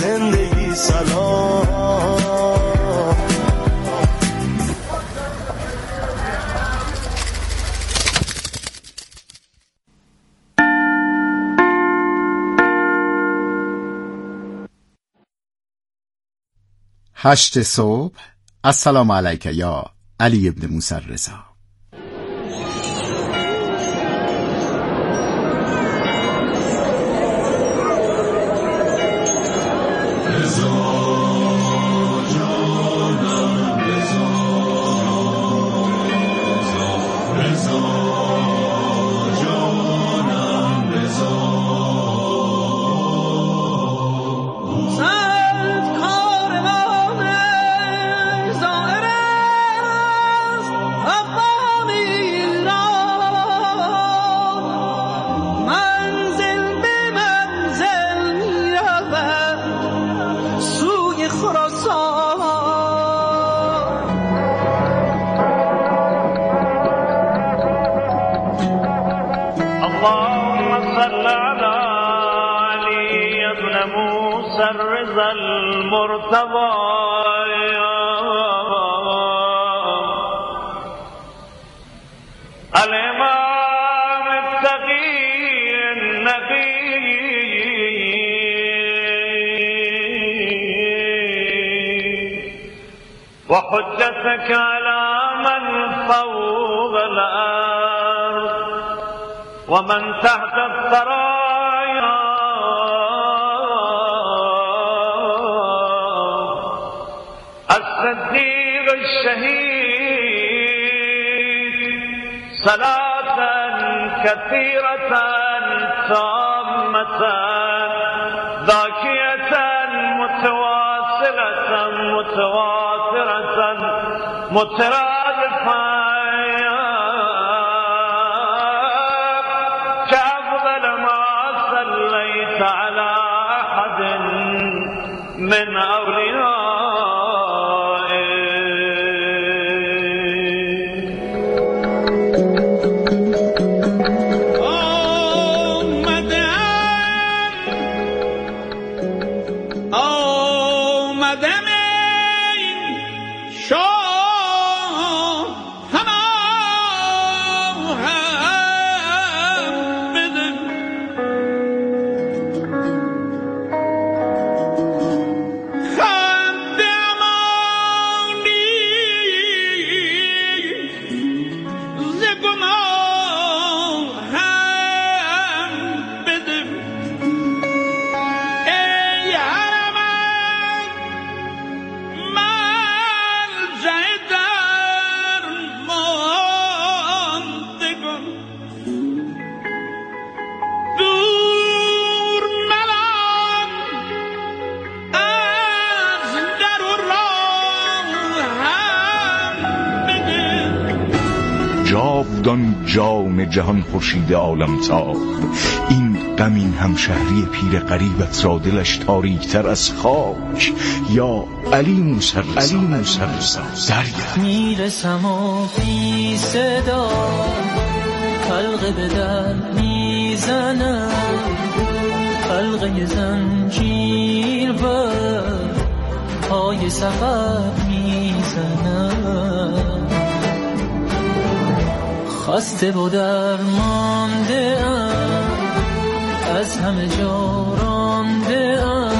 زندگی سلام. هشت صبح. السلام علیک یا علی ابن موسی الرضا. الإمام التقي النبي وحجتك على من فوق الأرض ومن تحت الثرايا الصديق الشهيد صلاة كثيرة تامة ذاكية متواصلة متواترة مترادفة كأفضل ما صليت على أحد من أولياء. جاودان جان جهان خورشید عالم تاب، این غمین همشهری پیر غریبت را دلش تاریکتر از خاک. یا علی موسی الرضا درگرد. میرسم و بی صدا حلقه به در میزنم، حلقه زنجیر بر پای سفر میزنم. خسته و درمانده ام، از همه جا رانده ام،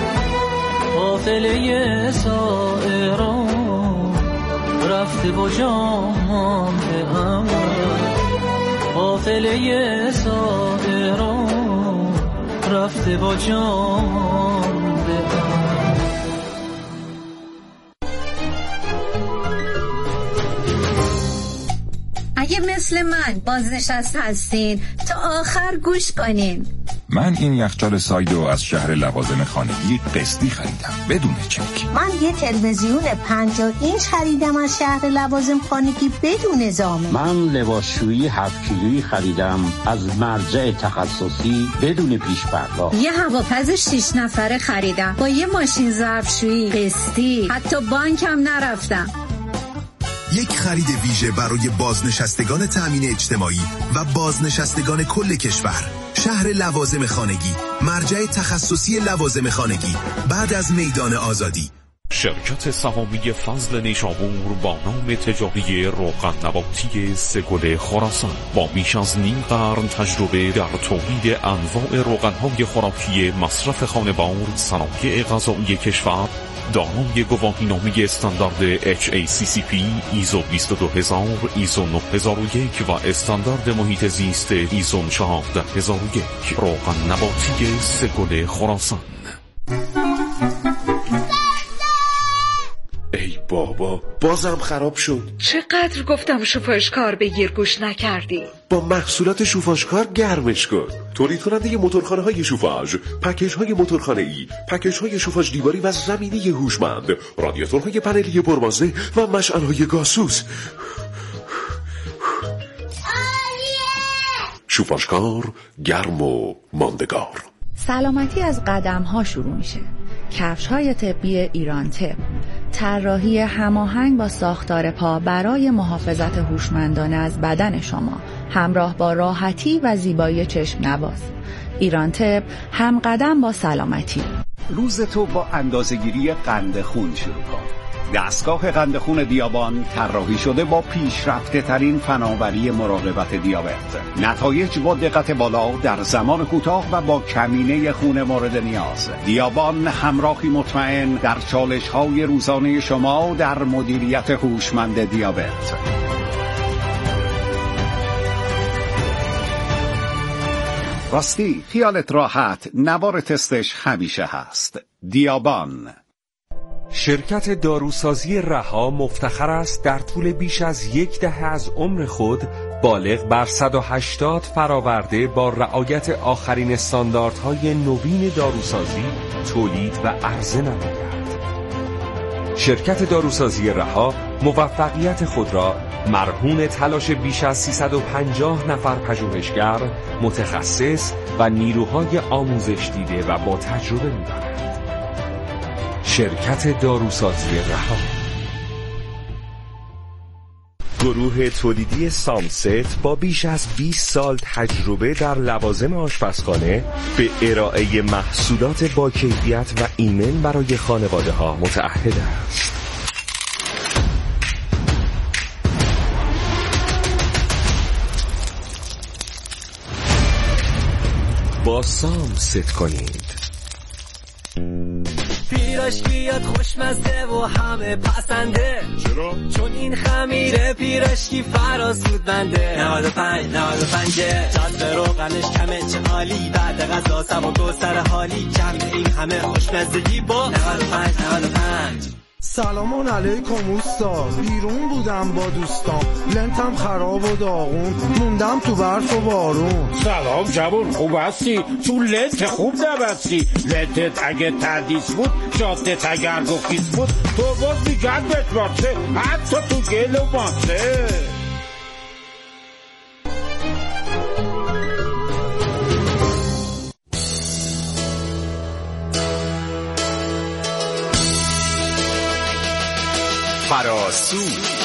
قافله سائران رفته و جا مانده ام، قافله سائران رفته و جا مانده ام. اگه مثل من بازنشسته هستین تا آخر گوش کنین. من این یخچال سایدو از شهر لوازم خانگی قسطی خریدم بدون چک. من یه تلویزیون 50 اینچ خریدم از شهر لوازم خانگی بدون ضامن. من لباسشویی 7 کیلویی خریدم از مرجع تخصصی بدون پیش پرداخت. یه هواپز 6 نفره خریدم با یه ماشین ظرفشویی قسطی، حتی بانک هم نرفتم. یک خرید ویژه برای بازنشستگان تأمین اجتماعی و بازنشستگان کل کشور. شهر لوازم خانگی، مرجع تخصصی لوازم خانگی بعد از میدان آزادی. شرکت سهامی فضل نیشابور با نام تجاری روغن نباتی سگل خراسان با بیش از نیم قرن تجربه در تولید انواع روغن‌های خوراکی مصرف خانوار، صنایع غذایی کشور، دارای گواهینامه استاندارد HACCP، ایزو 22000، ایزو 9001 و استاندارد محیط زیست ایزو 14001. روغن نباتی سگل خراسان. ای بابا، بازم خراب شد. چقدر گفتم شوفاژکار بگیر گوش نکردی. با محصولات شوفاژکار گرمش کن. تولید کننده موتورخانه‌های شوفاژ، پکیج‌های موتورخانه‌ای، پکیج‌های شوفاژ دیواری و زمینی هوشمند، رادیاتورهای پنلی پربازه و مشعل‌های گازسوز. شوفاژکار گرم و ماندگار. سلامتی از قدم‌ها شروع میشه. کفش‌های طبی ایران طب، طراحی هماهنگ با ساختار پا برای محافظت هوشمندانه از بدن شما، همراه با راحتی و زیبایی چشم نواز. ایران طب، هم قدم با سلامتی. روز تو با اندازه‌گیری قند خون شروع کن. دستگاه قند خون دیابان طراحی شده با پیشرفته ترین فناوری مراقبت دیابت. نتایج با دقت بالا در زمان کوتاه و با کمینه خون مورد نیاز. دیابان همراهی مطمئن در چالش‌های روزانه شما در مدیریت هوشمند دیابت. راستی خیالت راحت، نوار تستش همیشه هست. دیابان. شرکت داروسازی رها مفتخر است در طول بیش از 10 دهه از عمر خود بالغ بر 180 فراورده با رعایت آخرین استانداردهای نوین داروسازی تولید و عرضه نماید. شرکت داروسازی رها موفقیت خود را مرهون تلاش بیش از 350 نفر پژوهشگر، متخصص و نیروهای آموزش دیده و با تجربه می‌داند. شرکت داروسازی رها. گروه تولیدی سامست با بیش از 20 سال تجربه در لوازم آشپزخانه به ارائه محصولات با کیفیت و ایمن برای خانواده ها متعهد است. با سامست کنید. پیراشکیات خوشمزه و همه پسنده. چرا؟ چون این خمیره پیراشکی فراسود بنده. 95 جذب روغنش کمه چه عالی. بعد غذا سبک و سر حالی. کم این همه خوشمزگی با 95. سلام علیکم اوستا. بیرون بودم با دوستان، لنتم خراب و داغون، موندم تو برف و بارون. سلام جوان، خوب هستی؟ تو لنت خوب نبستی. لنتت اگه تردیس بود، جادت اگر گفیز بود، تو باز میگردت باشه حتی تو گل و ماسه. فراسو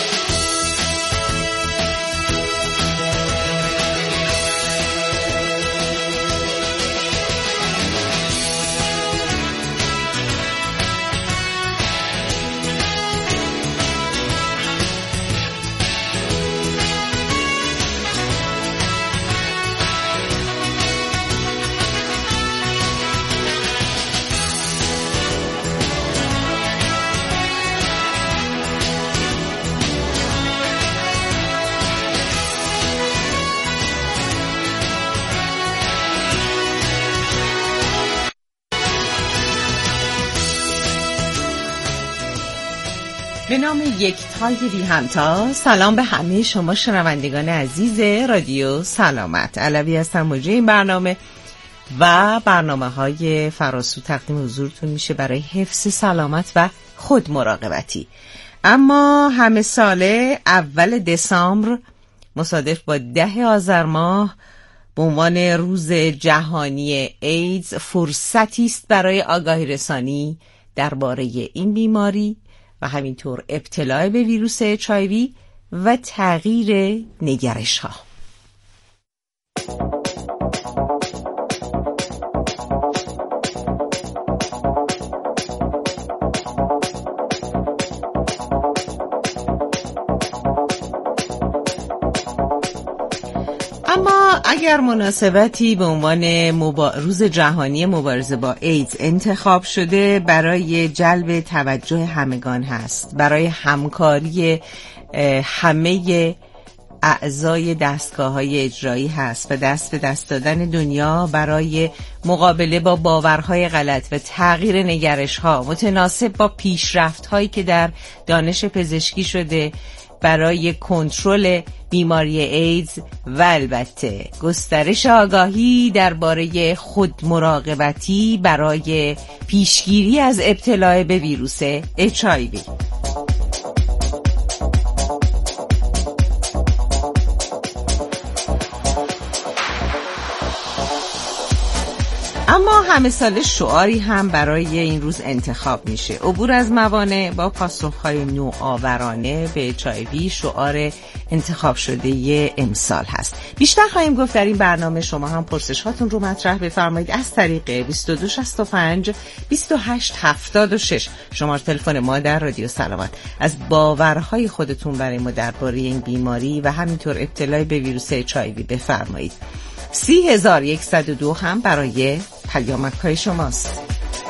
به نام یکتای بی همتا، سلام به همه شما شنوندگان عزیز رادیو سلامت. علوی هستم، مجری این برنامه و برنامه‌های فراسو تقدیم حضورتون میشه برای حفظ سلامت و خود مراقبتی. اما همه ساله اول دسامبر مصادف با 10 آذر ماه به عنوان روز جهانی ایدز فرصتی است برای آگاهی رسانی درباره این بیماری و همینطور ابتلا به ویروس HIV و تغییر نگرش ها. اما اگر مناسبتی به عنوان روز جهانی مبارزه با ایدز انتخاب شده برای جلب توجه همگان هست، برای همکاری همه اعضای دستگاه‌های اجرایی هست و دست به دست دادن دنیا برای مقابله با باورهای غلط و تغییر نگرش‌ها متناسب با پیشرفت‌هایی که در دانش پزشکی شده برای کنترل بیماری ایدز و البته گسترش آگاهی درباره خودمراقبتی برای پیشگیری از ابتلا به ویروس HIV. اما همه سال شعاری هم برای این روز انتخاب میشه. عبور از موانع با پاسخهای نوآورانه به HIV شعار انتخاب شده امسال هست. بیشتر خواهیم گفت در این برنامه. شما هم پرسش هاتون رو مطرح بفرمایید از طریق 2265 2876 شماره تلفن ما در رادیو سلامت. از باورهای خودتون برای ما درباره این بیماری و همینطور ابتلا به ویروس HIV بفرمایید. 30102 هم برای پیامک‌های شماست.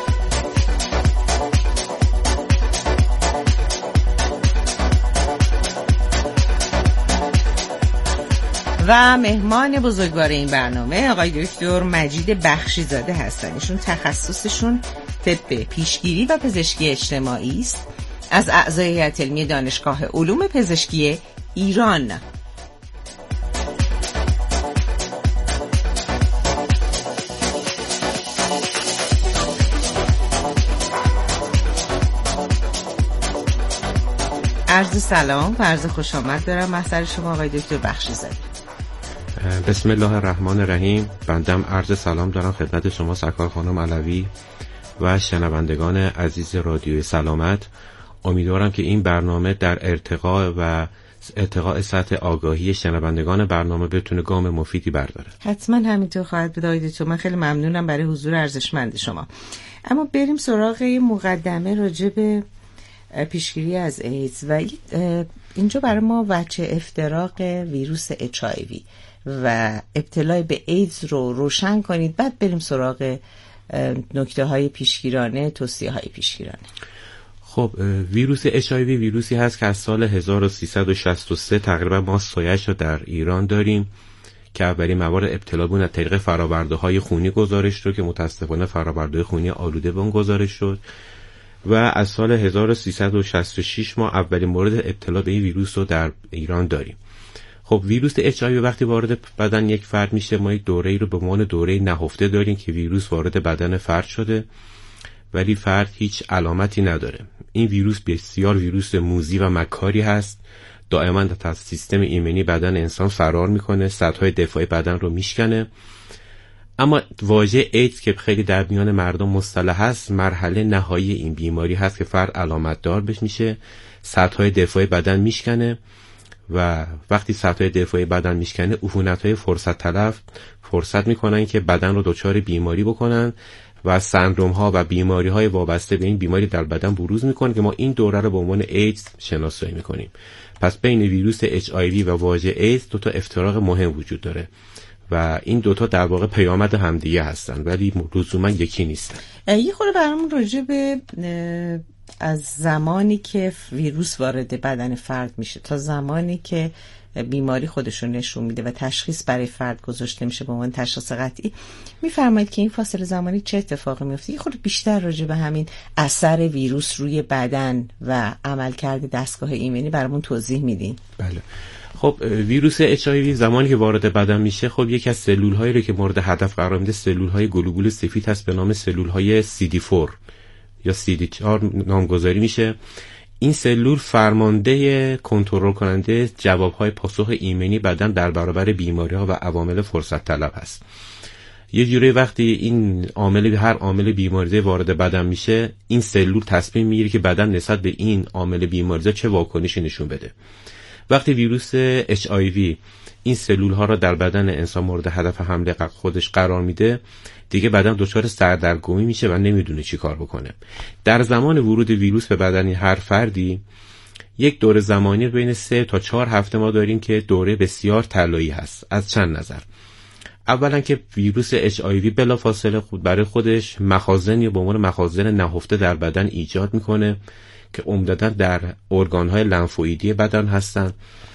و مهمان بزرگوار این برنامه آقای دکتر مجید بخشیزاده هستن. ایشون تخصصشون طب پیشگیری و پزشکی اجتماعی است. از اعضای هیئت علمی دانشگاه علوم پزشکی ایران. عرض سلام و عرض خوش آمد دارم محضر شما آقای دکتر بخشیزاده. بسم الله الرحمن الرحیم. بندم عرض سلام دارم خدمت شما سرکار خانم علوی و شنوندگان عزیز رادیو سلامت. امیدوارم که این برنامه در ارتقاء سطح آگاهی شنوندگان برنامه بتونه گام مفیدی برداره. حتما همینطور خواهد بود آقای دکتر. من خیلی ممنونم برای حضور ارزشمند شما. اما بریم سراغ مقدمه راجع به پیشگیری از ایدز و اینجا برای ما وجه افتراق ویروس HIV و ابتلا به ایدز رو روشن کنید، بعد بریم سراغ نکته های پیشگیرانه، توصیه های پیشگیرانه. خب ویروس HIV ویروسی هست که از سال 1363 تقریبا ما سایه‌اش رو در ایران داریم که اولین موارد ابتلا بود از طریق فرآورده‌های خونی گزارش شد که متاسفانه فرآورده‌های خونی آلوده به اون گزارش شد و از سال 1366 ما اولین مورد ابتلا به این ویروس رو در ایران داریم. خب ویروس HIV وقتی وارد بدن یک فرد میشه ما یک دوره‌ای رو به عنوان دوره نهفته داریم که ویروس وارد بدن فرد شده ولی فرد هیچ علامتی نداره. این ویروس بسیار ویروس موذی و مکاری هست. دائما از سیستم ایمنی بدن انسان فرار میکنه، سطح‌های دفاعی بدن رو میشکنه. اما واژه ایدز که خیلی در میان مردم مصطلح هست، مرحله نهایی این بیماری هست که فرد علامت دار بش میشه، سطح‌های دفاعی بدن میشکنه و وقتی سطح‌های دفاعی بدن میشکنه عفونت‌های فرصت تلف فرصت میکنن که بدن رو دچار بیماری بکنن و سندروم‌ها و بیماری‌های وابسته به این بیماری در بدن بروز میکنه که ما این دوره رو به عنوان ایدز شناسایی میکنیم. پس بین ویروس HIV و واژه ایدز دو تا افتراق مهم وجود داره و این دوتا در واقع پیامد همدیگه هستن ولی لزوما یکی نیستن. یه خورده برامون راجع به از زمانی که ویروس وارد بدن فرد میشه تا زمانی که بیماری خودشون نشون میده و تشخیص برای فرد گذاشته میشه به عنوان تشخیص قطعی، میفرمایید که این فاصله زمانی چه اتفاقی میفته؟ یه خورده بیشتر راجع به همین اثر ویروس روی بدن و عملکرد دستگاه ایمنی برامون توضیح میدین؟ بله. خب ویروس HIV زمانی که وارد بدن میشه خب یکی از سلول‌هایی رو که مورد هدف قرار میده سلول‌های گلوبول سفید هست به نام سلول‌های CD4 یا CD4 نامگذاری میشه. این سلول فرمانده کنترل کننده جوابهای پاسخ ایمنی بدن در برابر بیماری‌ها و عوامل فرصت طلب هست. یه جوری وقتی این هر عامل بیماریزه وارد بدن میشه، این سلول تصمیم میگیره که بدن نسبت به این عامل بیماریزه چه واکنشی نشون بده. وقتی ویروس HIV این سلول ها را در بدن انسان مورد هدف حمله خودش قرار میده، دیگه بدن دچار سردرگمی میشه و نمیدونه چی کار بکنه. در زمان ورود ویروس به بدن هر فردی یک دوره زمانی بین 3 تا 4 هفته ما داریم که دوره بسیار طلایی هست. از چند نظر. اولا که ویروس HIV بلافاصله برای خودش مخازنی به عنوان مخازن نهفته در بدن ایجاد میکنه که عمدتاً در ارگان‌های لنفوئیدی بدن هستند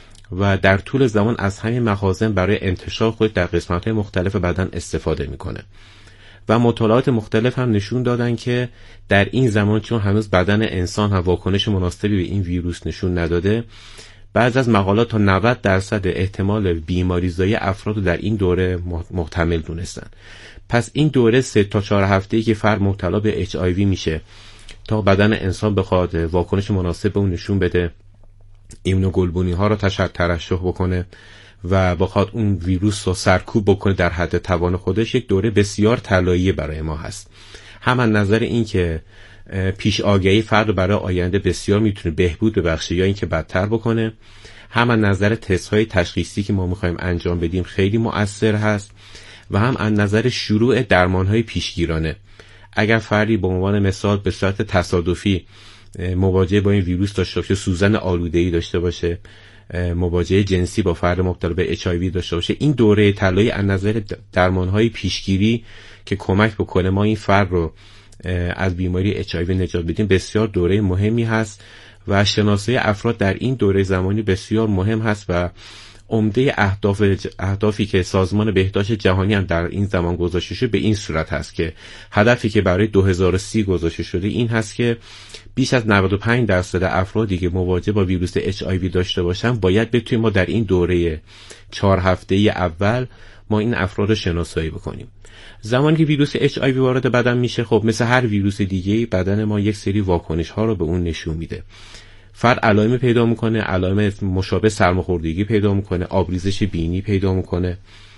و در طول زمان از همین مخازن برای انتشار خود در قسمت‌های مختلف بدن استفاده میکنه. و مطالعات مختلف هم نشون دادن که در این زمان چون هنوز بدن انسان هم واکنش مناسبی به این ویروس نشون نداده، بعضی از مقالات تا 90% احتمال بیماریزایی افراد در این دوره محتمل دونستن. پس این دوره 3 تا 4 هفته‌ای که فرد مبتلا به HIV میشه تا بدن انسان بخواد واکنش مناسب به اون نشون بده، ایمونوگلبولین ها رو ترشح بکنه و بخواد اون ویروس رو سرکوب بکنه در حد توان خودش، یک دوره بسیار طلایی برای ما هست. هم از نظر این که پیش آگاهی فرد رو برای آینده بسیار میتونه بهبود ببخشه یا اینکه بدتر بکنه، هم از نظر تست های تشخیصی که ما میخوایم انجام بدیم خیلی مؤثر هست و هم از نظر شروع درمان های پیشگیرانه. اگر فردی به عنوان مثال به صورت تصادفی مواجهه با این ویروس داشته باشه، سوزن آلوده‌ای داشته باشه، مواجهه جنسی با فرد مبتلا به HIV داشته باشه، این دوره طلایی از نظر درمان‌های پیشگیری که کمک بکنه ما این فرد رو از بیماری HIV نجات بدیم بسیار دوره مهمی هست و شناسایی افراد در این دوره زمانی بسیار مهم هست و عمده اهدافی که سازمان بهداشت جهانی هم در این زمان گذاشته شده به این صورت هست که هدفی که برای 2030 گذاشته شده این هست که بیش از 95% افرادی که مواجه با ویروس HIV داشته باشن باید بتونیم ما در این دوره 4 هفته‌ای اول ما این افراد رو شناسایی بکنیم. زمانی که ویروس HIV وارد بدن میشه، خب مثل هر ویروس دیگه‌ای بدن ما یک سری واکنش ها رو به اون نشون میده. فرد علائم پیدا میکنه، علائم مشابه سرماخوردگی پیدا میکنه، آبریزش بینی پیدا میکنه،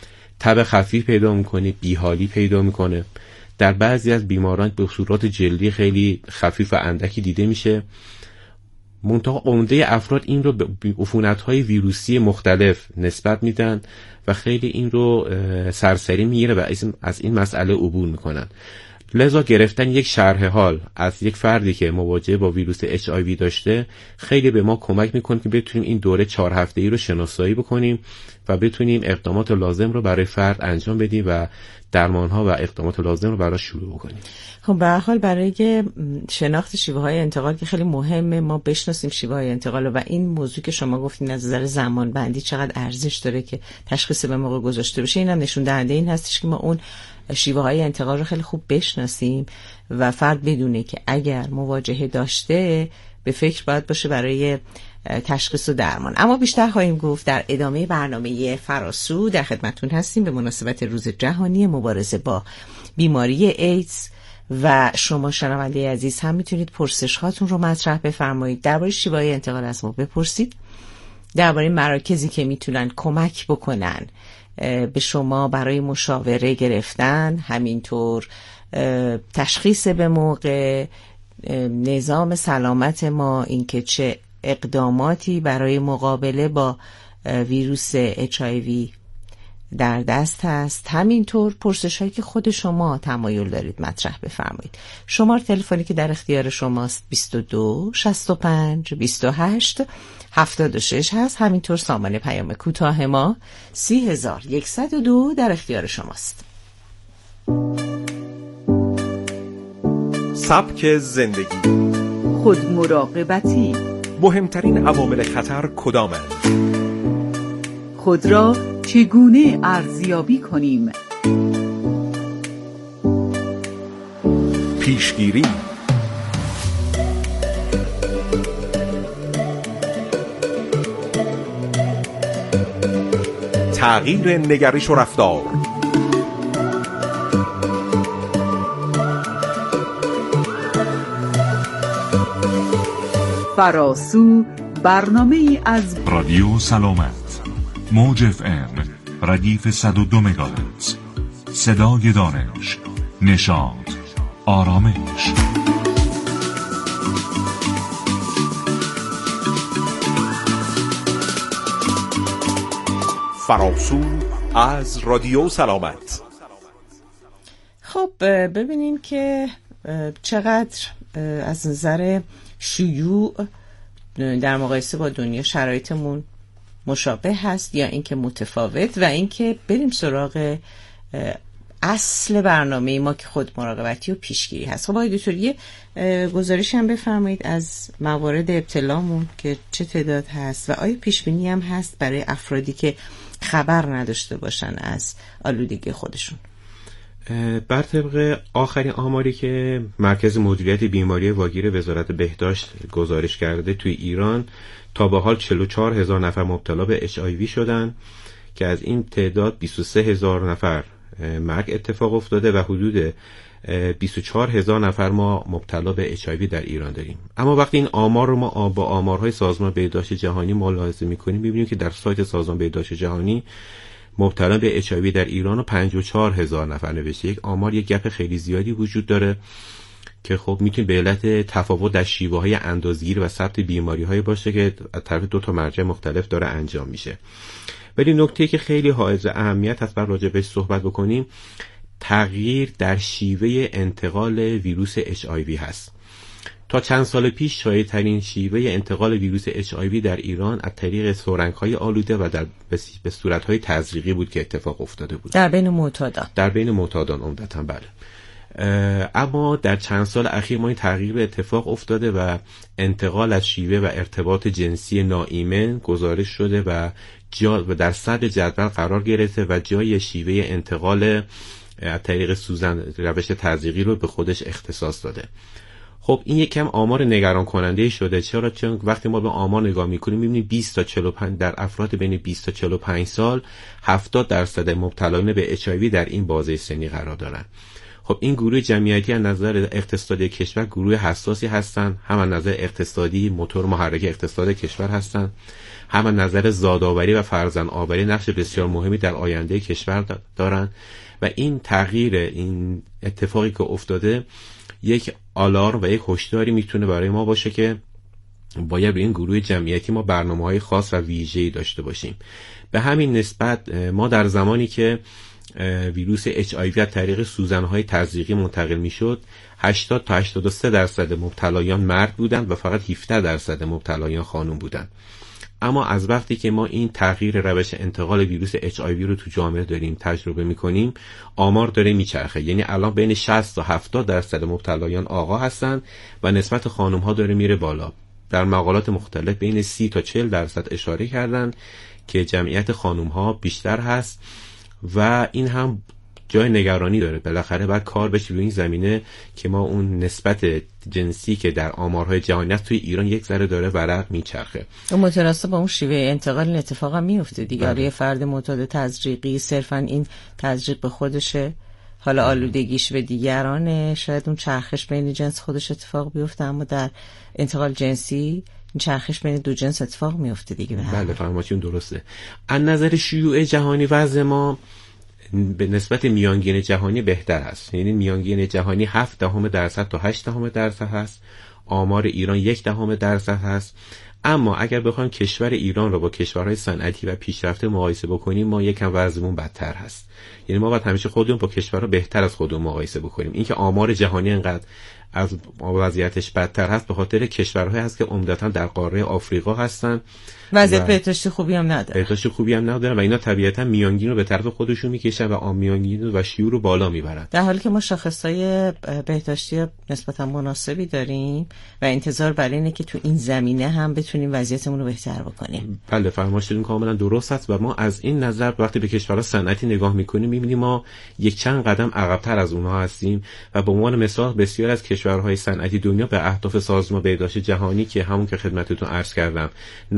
تب خفیف پیدا میکنه، بیحالی پیدا میکنه. در بعضی از بیماران به صورت جلدی خیلی خفیف و اندکی دیده میشه. منتها عمده افراد این رو به عفونت‌های ویروسی مختلف نسبت میدن و خیلی این رو سرسری میگیره و از این مسئله عبور میکنن. لذا گرفتن یک شرح حال از یک فردی که مواجهه با ویروس HIV داشته خیلی به ما کمک میکنه که بتونیم این دوره 4 هفته‌ای رو شناسایی بکنیم و بتونیم اقدامات لازم رو برای فرد انجام بدیم و درمان‌ها و اقدامات لازم رو براش شروع بکنیم. خب به هر حال برای شناخت شیوه‌های انتقال که خیلی مهمه ما بشناسیم شیوه‌های انتقال و این موضوع که شما گفتین از نظر زمان بندی چقدر ارزش داره که تشخیص به موقع گذاشته بشه، اینم نشون دهنده این هستش که ما اون شیوه‌های انتقال رو خیلی خوب بشناسیم و فرد بدونه که اگر مواجهه داشته به فکر باید باشه برای تشخیص و درمان. اما بیشتر خواهیم گفت در ادامه برنامه فراسو. در خدمتتون هستیم به مناسبت روز جهانی مبارزه با بیماری ایدز و شما شنونده عزیز هم میتونید پرسش هاتون رو مطرح بفرمایید. درباره شیوه‌های انتقال از ما بپرسید، درباره مراکزی که میتونن کمک بکنن به شما برای مشاوره گرفتن، همینطور تشخیص به موقع، نظام سلامت ما، اینکه چه اقداماتی برای مقابله با ویروس HIV در دست هست، همینطور پرسش هایی که خود شما تمایل دارید مطرح بفرمایید. شماره تلفنی که در اختیار شماست 22 65 28 76 هست، همینطور سامان پیام کوتاه ما 30102 در اختیار شماست. سبک زندگی، خود مراقبتی، مهمترین عوامل خطر کدامند؟ خود را چگونه ارزیابی کنیم؟ پیشگیری، تغییر نگرش و رفتار، فراسو، برنامه از رادیو سلامت، موج FM ردیف 102 مگاهرتز، صدای دانش، نشاط، آرامش. فراسو از رادیو سلامت. خب ببینیم که چقدر از نظر شیوع در مقایسه با دنیا شرایطمون مشابه هست یا اینکه متفاوت، و اینکه بریم سراغ اصل برنامه ما که خود مراقبتی و پیشگیری هست. خب آقای دکتر یه گزارش هم بفرمایید از موارد ابتلامون که چه تعداد هست و آیا پیشبینی هم هست برای افرادی که خبر نداشته باشن از آلودگی خودشون؟ بر طبق آخرین آماری که مرکز مدیریت بیماری واگیر وزارت بهداشت گزارش کرده، توی ایران تا به حال 44,000 نفر مبتلا به HIV شدن که از این تعداد 23,000 نفر مرگ اتفاق افتاده و حدود 24,000 نفر ما مبتلا به HIV در ایران داریم. اما وقتی این آمار رو ما با آمارهای سازمان بهداشت جهانی ملاحظه می‌کنیم، می‌بینیم که در سایت سازمان بهداشت جهانی مبتلا به HIV در ایران رو 54,000 نفر نوشته. یک گپ خیلی زیادی وجود داره که خب میتونه به علت تفاوت در شیوه‌های اندازه‌گیری و ثبت بیماری‌های باشه که از طرف دو تا مرجع مختلف داره انجام میشه. ولی نکته‌ای که خیلی حائز اهمیت هست بر راجع بهش صحبت بکنیم، تغییر در شیوه انتقال ویروس HIV هست. تا چند سال پیش شایع‌ترین شیوه انتقال ویروس HIV در ایران از طریق سرنگ‌های آلوده و به صورت‌های تزریقی بود که اتفاق افتاده بود. در بین معتادان عمدتاً، بله. اما در چند سال اخیر ما این تغییر به اتفاق افتاده و انتقال از شیوه و ارتباط جنسی ناایمن گزارش شده و در صدر جدول قرار گرفته و جای شیوه انتقال از طریق روش تزریقی رو به خودش اختصاص داده. خب این یکم آمار نگران کننده شده. چرا؟ چون وقتی ما به آمار نگاه میکنیم میبینیم 20 تا 45 در افراد بین 20 تا 45 سال 70% مبتلایان به HIV در این بازه سنی قرار دارن. خب این گروه جمعیتی از نظر اقتصادی کشور گروه حساسی هستن، هم از نظر اقتصادی موتور محرک اقتصاد کشور هستن، هم از نظر زادآوری و فرزند آوری نقش بسیار مهمی در آینده کشور دارن و این تغییر، این اتفاقی که افتاده یک آلارم و یک هشداری میتونه برای ما باشه که باید به این گروه جمعیتی ما برنامه‌های خاص و ویژه‌ای داشته باشیم. به همین نسبت ما در زمانی که ویروس HIV از طریق سوزن‌های تزریقی منتقل میشد 80 تا 83% مبتلایان مرد بودند و فقط 17% مبتلایان خانم بودند. اما از وقتی که ما این تغییر روش انتقال ویروس HIV رو تو جامعه داریم تجربه میکنیم، آمار داره میچرخه. یعنی الان بین 60 تا 70% مبتلایان آقا هستن و نسبت خانم ها داره میره بالا. در مقالات مختلف بین 30 تا 40% اشاره کردن که جمعیت خانم ها بیشتر هست و این هم جای نگرانی داره. بالاخره باید کار بشه روی این زمینه که ما اون نسبت جنسی که در آمارهای جهانی است توی ایران یک ذره داره ورق میچرخه. اون متناسب با اون شیوه انتقال این اتفاق هم میفته دیگه. یه فرد معتاد تزریقی صرفا این تزریق به خودشه، حالا آلودگیش به دیگرانه، شاید اون چرخش بین جنس خودش اتفاق بیفته، اما در انتقال جنسی این چرخش بین دو جنس اتفاق میفته دیگه. بله فرمایشون درسته. از نظر شیوع جهانی وضع ما به نسبت میانگین جهانی بهتر هست. یعنی میانگین جهانی 0.7% تا 8% هست. آمار ایران 0.1% هست. اما اگر بخوایم کشور ایران رو با کشورهای صنعتی و پیشرفته مقایسه بکنیم، ما یکم وضعمون بدتر هست. یعنی ما باید همیشه خودمون با کشورها بهتر از خودمون مقایسه بکنیم. اینکه آمار جهانی انقدر از وضعیتش بدتر هست به خاطر کشورهایی هست که عمدتاً در قاره آفریقا هستن، وضعیت بهداشتی خوبی هم ندارن و اینا طبیعتاً میانگین رو به طرف خودشون میکشن و میانگین و شیوع رو بالا میبرن، در حالی که ما شاخصهای بهداشتی نسبتاً مناسبی داریم و انتظار بر اینه که تو این زمینه هم بتونیم وضعیتمون رو بهتر بکنیم. بله فرمایشتون کاملا درست است و ما از این نظر وقتی به کشورها صنعتی نگاه میکنیم میبینیم ما یک چند قدم عقب‌تر از اونها هستیم و به عنوان مثال بسیار از کشورهای صنعتی دنیا به اهداف سازمان بهداشت جهانی که همون که خدمتتون عرض کردم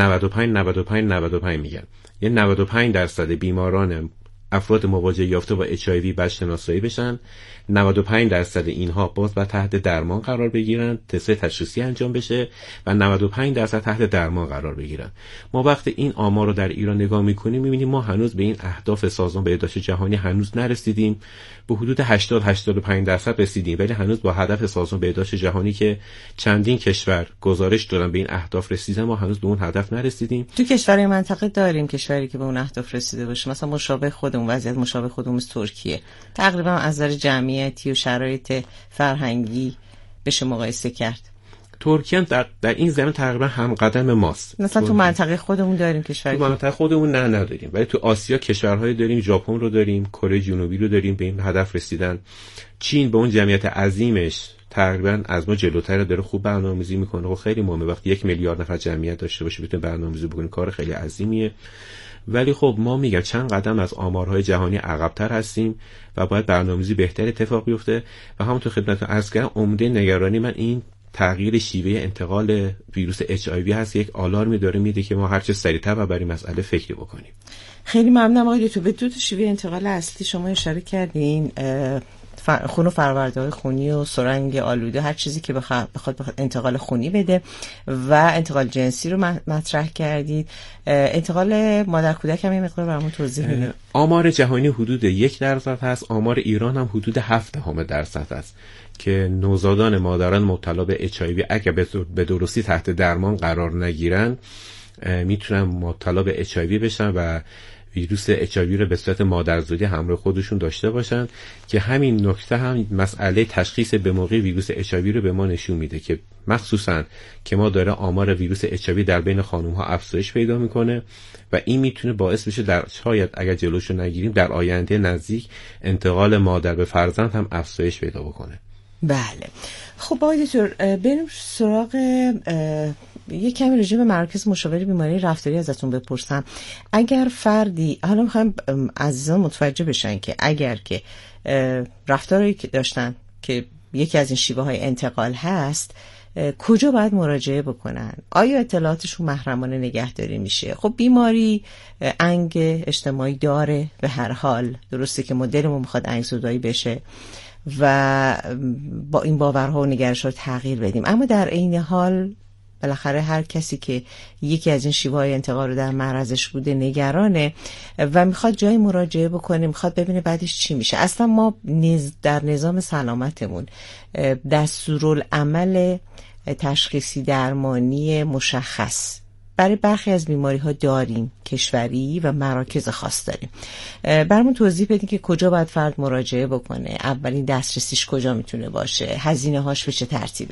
95 میگن، یعنی 95% بیماران افراد مواجه یافته با HIV باید شناسایی بشن، 95% اینها باز باید تحت درمان قرار بگیرن، تست تشخیصی انجام بشه و 95% تحت درمان قرار بگیرن. ما وقتی این آمار رو در ایران نگاه میکنیم میبینیم ما هنوز به این اهداف سازمان بهداشت جهانی هنوز نرسیدیم. به حدود 80-85% رسیدیم، ولی هنوز با هدف سازمان بهداشت جهانی که چندین کشور گزارش دادن به این اهداف رسیدن، ما هنوز به اون هدف نرسیدیم. تو کشورهای منطقه داریم کشوری که به اون اهداف رسیده باشه، مثلا مشابه خودمون، وضعیت مشابه خودمون ترکیه، تقریبا از نظر جمعیتی و شرایط فرهنگی بشه مقایسه کرد. ترکیه در این زمین تقریبا هم قدم ماست. مثلا تو منطقه خودمون داریم کشوری؟ تو منطقه خودمون نه نداریم، ولی تو آسیا کشورهای داریم، ژاپن رو داریم، کره جنوبی رو داریم به این هدف رسیدن. چین به اون جمعیت عظیمش تقریبا از ما جلوتر داره، خوب برنامه‌ریزی میکنه. خب خیلی مهمه وقتی 1 میلیارد نفر جمعیت داشته باشه بتونه برنامه‌ریزی بکنه، کار خیلی عظیمیه. ولی خب ما میگم چند قدم از آمارهای جهانی عقب‌تر هستیم و باید برنامه‌ریزی بهتر اتفاق بیفته. و همونطور خدمتتون عرض کردم عمده نگرانی من این تغییر شیوه انتقال ویروس HIV هست، یک آلارمی داره میده که ما هر چه سریعتر و برای مسئله فکری بکنیم. خیلی ممنونم آقای دکتر. به دو تا شیوه انتقال اصلی شما اشاره کردین، خون و فرآورده‌های خونی و سرنگ آلوده، هر چیزی که بخواد انتقال خونی بده، و انتقال جنسی رو مطرح کردید. انتقال مادر کودک هم یه مقدار برامون توضیح بدید. آمار جهانی حدود 1% هست، آمار ایران هم حدود 0.7% هست که نوزادان مادران مبتلا به HIV اگه به درستی تحت درمان قرار نگیرن میتونن مبتلا به HIV بشن و ویروس HIV رو به صورت مادرزادی همراه خودشون داشته باشن، که همین نکته هم مسئله تشخیص به موقع ویروس HIV رو به ما نشون میده که مخصوصا که ما داره آمار ویروس HIV در بین خانم ها افزایش پیدا میکنه و این میتونه باعث بشه در شاید اگر جلوشو نگیریم در آینده نزدیک انتقال مادر به فرزند هم افزایش پیدا بکنه. بله. خب آقای دکتر بریم سراغ یک کمی راجع به مراکز مشاوره بیماری رفتاری ازتون بپرسم. اگر فردی، حالا میخوایم عزیزان متوجه بشن که اگر که رفتاری که داشتن که یکی از این شیوه های انتقال هست، کجا باید مراجعه بکنن؟ آیا اطلاعاتشون محرمانه نگهداری میشه؟ خب بیماری انگ اجتماعی داره به هر حال، درسته که مدلمون میخواد انگ زدایی بشه و با این باورها و نگرش‌ها تغییر بدیم، اما در عین حال بالاخره هر کسی که یکی از این شیوه‌های انتقال رو در معرضش بوده نگرانه و میخواد جای مراجعه بکنه، میخواد ببینه بعدش چی میشه. اصلا ما در نظام سلامتمون دستورالعمل تشخیصی درمانی مشخص برای برخی از بیماری ها داریم، کشوری و مراکز خاص داریم. برامون توضیح بدین که کجا باید فرد مراجعه بکنه، اولین دسترسیش کجا میتونه باشه، هزینه هاش به چه ترتیبه؟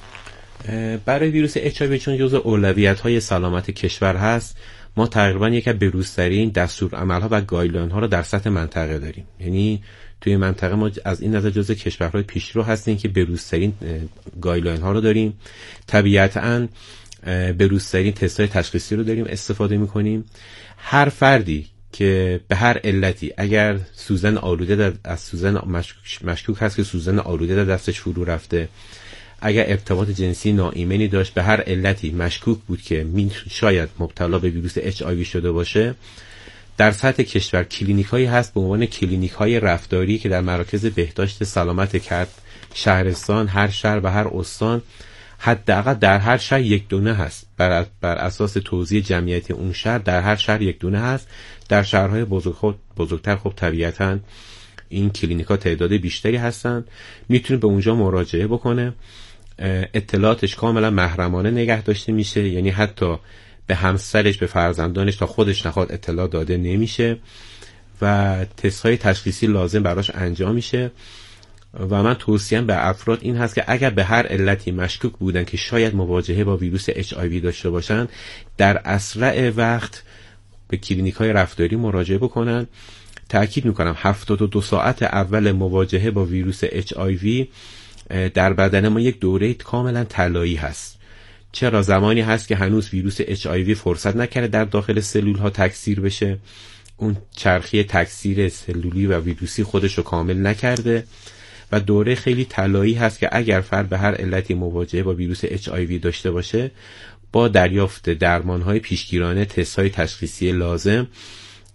برای ویروس HIV چون جزء اولویت های سلامت کشور هست، ما تقریبا یک از بروزترین دستورالعمل‌ها و گایدلاین ها رو در سطح منطقه داریم. یعنی توی منطقه ما از این نظر جزء کشورهای پیشرو هستیم که بروزترین گایدلاین ها رو داریم. طبیعتاً بروزترین تست‌های تشخیصی رو داریم استفاده می‌کنیم. هر فردی که به هر علتی اگر سوزن آلوده از سوزن مشکوک هست که سوزن آلوده در دستش فرو رفته، اگر ارتباط جنسی ناایمنی داشت، به هر علتی مشکوک بود که شاید مبتلا به ویروس HIV شده باشه، در سطح کشور کلینیک‌هایی هست به عنوان کلینیک‌های رفتاری که در مراکز بهداشت سلامت کرد شهرستان، هر شهر و هر استان حداقل در هر شهر یک دونه هست. بر اساس توزیع جمعیت اون شهر در هر شهر یک دونه هست. در شهرهای بزرگتر خب طبیعتاً این کلینیک‌ها تعداد بیشتری هستن، میتونه به اونجا مراجعه بکنه. اطلاعاتش کاملا محرمانه نگه داشته میشه، یعنی حتی به همسرش، به فرزندانش تا خودش نخواد اطلاع داده نمیشه و تست‌های تشخیصی لازم براش انجام میشه. و من توصیه‌ام به افراد این هست که اگر به هر علتی مشکوک بودن که شاید مواجهه با ویروس HIV داشته باشن، در اسرع وقت به کلینیک‌های رفتاری مراجعه بکنن. تأکید میکنم 72 ساعت اول مواجهه با ویروس HIV در بدن ما یک دوره کاملا طلایی هست. چرا؟ زمانی هست که هنوز ویروس HIV فرصت نکرده در داخل سلول ها تکثیر بشه، اون چرخی تکثیر سلولی و ویروسی خودش رو کامل نکرده و دوره خیلی طلایی هست که اگر فرد به هر علتی مواجهه با ویروس HIV داشته باشه، با دریافت درمان‌های پیشگیرانه، تست‌های تشخیصی لازم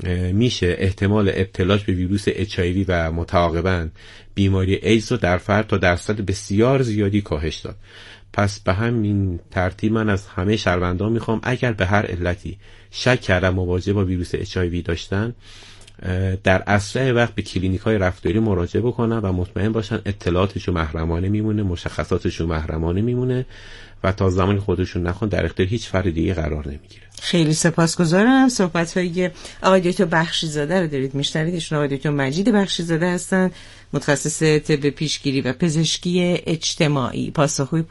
میشه احتمال ابتلاش به ویروس HIV و متعاقباً بیماری ایدز رو در فرد تا درصد بسیار زیادی کاهش داد. پس به همین ترتیب من از همه شهروندان میخوام اگر به هر علتی شک کردن مواجهه با ویروس HIV داشتن، در اسرع وقت به کلینیک‌های رفتاری مراجعه بکنن و مطمئن باشن اطلاعاتشون محرمانه میمونه، مشخصاتشون محرمانه میمونه و تا زمانی خودشون نخوان در اختیار هیچ فرد دیگه قرار نمیگیره. خیلی سپاسگزارم. صحبت‌های آقای دکتر بخشی‌زاده رو دارید میشنوید. ایشون آقای دکتر مجید بخشی‌زاده هستن، متخصص طب پیشگیری و پزشکی اجتماعی. پاسخگوی